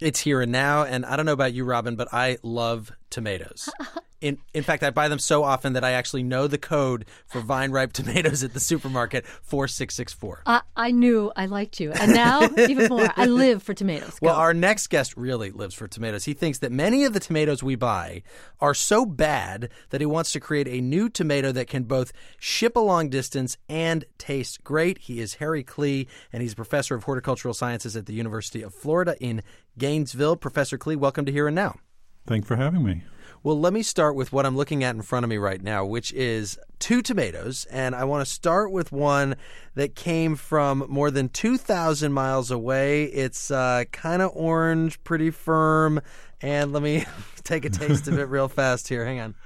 It's here and now, and I don't know about you, Robin, but I love tomatoes. In fact, I buy them so often that I actually know the code for vine-ripe tomatoes at the supermarket, 4664. I knew I liked you. And now, even more, I live for tomatoes. Go. Well, our next guest really lives for tomatoes. He thinks that many of the tomatoes we buy are so bad that he wants to create a new tomato that can both ship a long distance and taste great. He is Harry Klee, and he's a professor of horticultural sciences at the University of Florida in Gainesville. Professor Klee, welcome to Here and Now. Thanks for having me. Well, let me start with what I'm looking at in front of me right now, which is 2 tomatoes. And I want to start with one that came from more than 2,000 miles away. It's kind of orange, pretty firm. And let me take a taste of it real fast here. Hang on.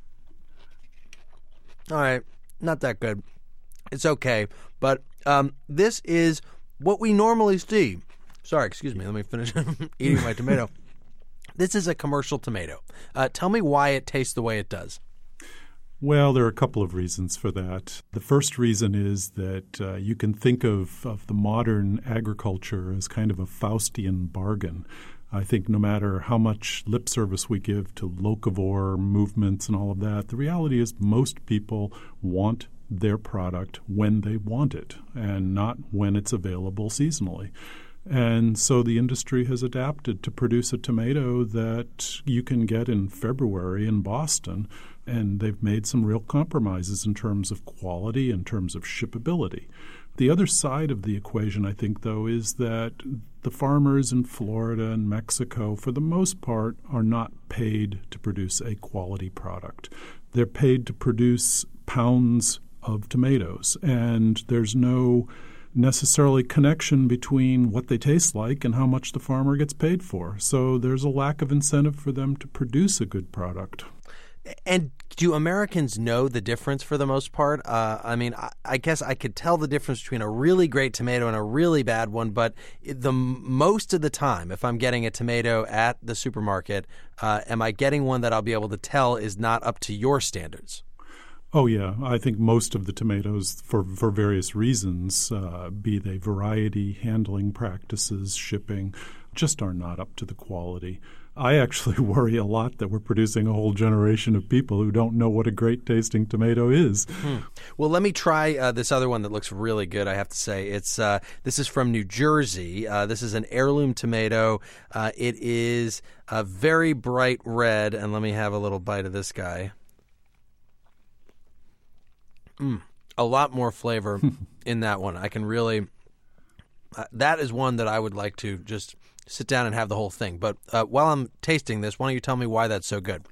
All right. Not that good. It's okay. But this is what we normally see. Sorry, excuse me. Let me finish eating my tomato. This is a commercial tomato. Tell me why it tastes the way it does. Well, there are a couple of reasons for that. The first reason is that you can think of the modern agriculture as kind of a Faustian bargain. I think no matter how much lip service we give to locavore movements and all of that, the reality is most people want their product when they want it and not when it's available seasonally. And so the industry has adapted to produce a tomato that you can get in February in Boston, and they've made some real compromises in terms of quality, in terms of shippability. The other side of the equation, I think, though, is that the farmers in Florida and Mexico, for the most part, are not paid to produce a quality product. They're paid to produce pounds of tomatoes, and there's no necessarily connection between what they taste like and how much the farmer gets paid for. So there's a lack of incentive for them to produce a good product. And do Americans know the difference for the most part? I guess I could tell the difference between a really great tomato and a really bad one, but most of the time, if I'm getting a tomato at the supermarket, am I getting one that I'll be able to tell is not up to your standards? Oh, yeah. I think most of the tomatoes, for various reasons, be they variety, handling practices, shipping, just are not up to the quality. I actually worry a lot that we're producing a whole generation of people who don't know what a great tasting tomato is. Well, let me try this other one that looks really good, I have to say. This is from New Jersey. This is an heirloom tomato. It is a very bright red, and let me have a little bite of this guy. A lot more flavor in that one. I can really that is one that I would like to just sit down and have the whole thing. But while I'm tasting this, why don't you tell me why that's so good?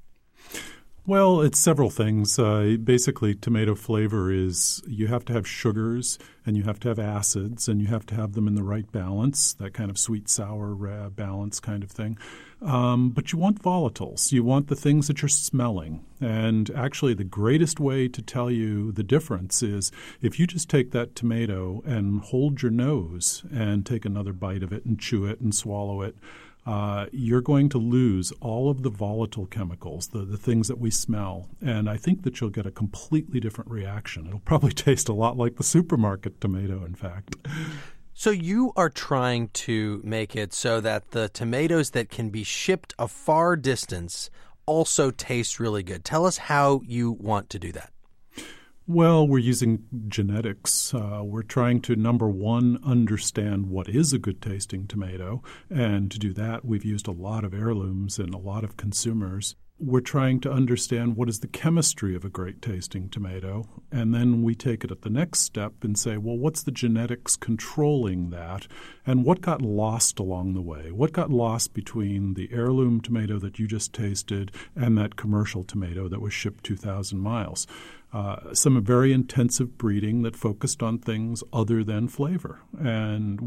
Well, it's several things. Basically, tomato flavor is you have to have sugars and you have to have acids and you have to have them in the right balance, that kind of sweet-sour balance kind of thing. But you want volatiles. You want the things that you're smelling. And actually, the greatest way to tell you the difference is if you just take that tomato and hold your nose and take another bite of it and chew it and swallow it, you're going to lose all of the volatile chemicals, the things that we smell. And I think that you'll get a completely different reaction. It'll probably taste a lot like the supermarket tomato, in fact. So you are trying to make it so that the tomatoes that can be shipped a far distance also taste really good. Tell us how you want to do that. Well, we're using genetics. We're trying to, number one, understand what is a good-tasting tomato. And to do that, we've used a lot of heirlooms and a lot of consumers. We're trying to understand what is the chemistry of a great-tasting tomato. And then we take it at the next step and say, well, what's the genetics controlling that? And what got lost along the way? What got lost between the heirloom tomato that you just tasted and that commercial tomato that was shipped 2,000 miles? Some very intensive breeding that focused on things other than flavor. And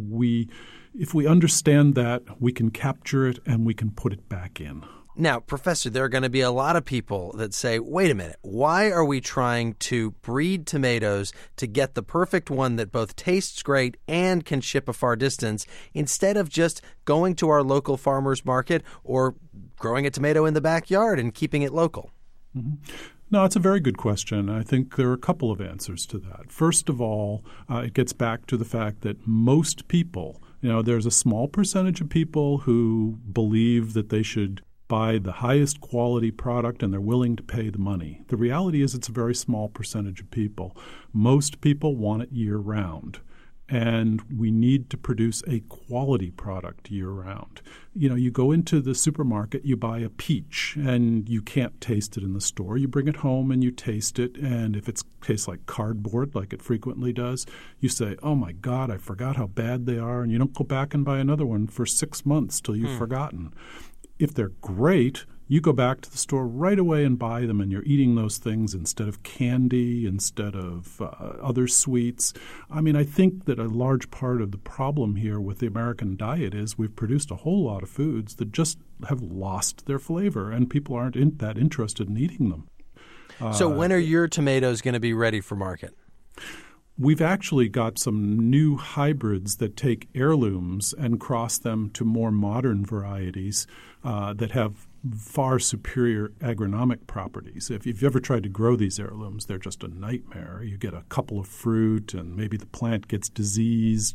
if we understand that, we can capture it and we can put it back in. Now, Professor, there are going to be a lot of people that say, wait a minute, why are we trying to breed tomatoes to get the perfect one that both tastes great and can ship a far distance instead of just going to our local farmer's market or growing a tomato in the backyard and keeping it local? Mm-hmm. No, it's a very good question. I think there are a couple of answers to that. First of all, it gets back to the fact that most people There's a small percentage of people who believe that they should buy the highest quality product and they're willing to pay the money. The reality is it's a very small percentage of people. Most people want it year-round. And we need to produce a quality product year-round. You go into the supermarket, you buy a peach, and you can't taste it in the store. You bring it home and you taste it, and if it tastes like cardboard, like it frequently does, you say, oh my God, I forgot how bad they are, and you don't go back and buy another one for 6 months till you've forgotten. If they're great, you go back to the store right away and buy them, and you're eating those things instead of candy, instead of other sweets. I think that a large part of the problem here with the American diet is we've produced a whole lot of foods that just have lost their flavor, and people aren't that interested in eating them. So when are your tomatoes going to be ready for market? We've actually got some new hybrids that take heirlooms and cross them to more modern varieties that have far superior agronomic properties. If you've ever tried to grow these heirlooms, they're just a nightmare. You get a couple of fruit and maybe the plant gets diseased.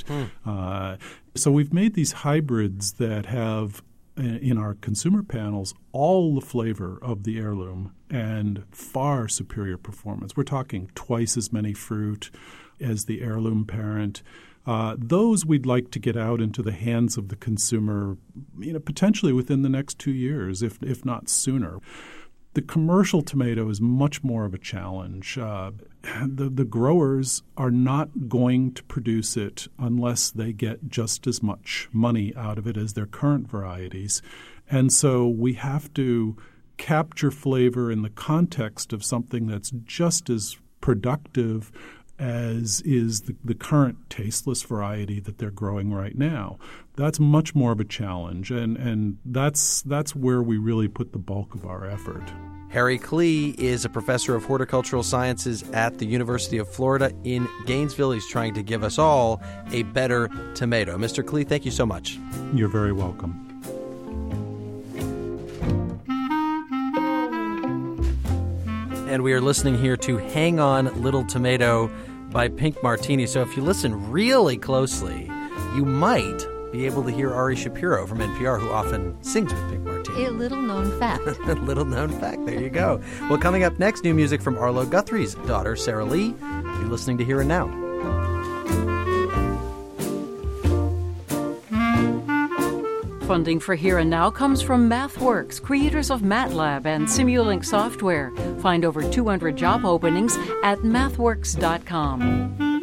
So we've made these hybrids that have, in our consumer panels, all the flavor of the heirloom and far superior performance. We're talking twice as many fruit as the heirloom parent. Those we'd like to get out into the hands of the consumer, potentially within the next 2 years, if not sooner. The commercial tomato is much more of a challenge. The growers are not going to produce it unless they get just as much money out of it as their current varieties. And so we have to capture flavor in the context of something that's just as productive as is the current tasteless variety that they're growing right now. That's much more of a challenge, and that's where we really put the bulk of our effort. Harry Klee is a professor of horticultural sciences at the University of Florida in Gainesville. He's trying to give us all a better tomato. Mr. Klee, thank you so much. You're very welcome. And we are listening here to Hang On Little Tomato by Pink Martini. So if you listen really closely, you might be able to hear Ari Shapiro from NPR, who often sings with Pink Martini. A little-known fact. A little-known fact. There you go. Well, coming up next, new music from Arlo Guthrie's daughter, Sarah Lee. You're listening to Here and Now. Funding for Here and Now comes from MathWorks, creators of MATLAB and Simulink software. Find over 200 job openings at mathworks.com.